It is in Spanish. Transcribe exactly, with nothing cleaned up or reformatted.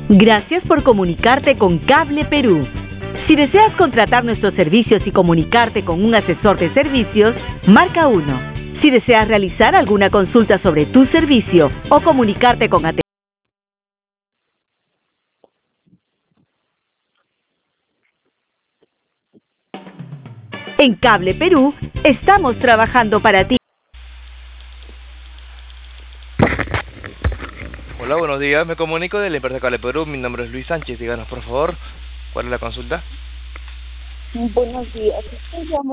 Gracias por comunicarte con Cable Perú. Si deseas contratar nuestros servicios y comunicarte con un asesor de servicios, marca uno. Si deseas realizar alguna consulta sobre tu servicio o comunicarte con atención. En Cable Perú, estamos trabajando para ti. Hola, buenos días. Me comunico de la empresa Cable Perú. Mi nombre es Luis Sánchez. Díganos, por favor, ¿cuál es la consulta? Buenos días. Estoy llamando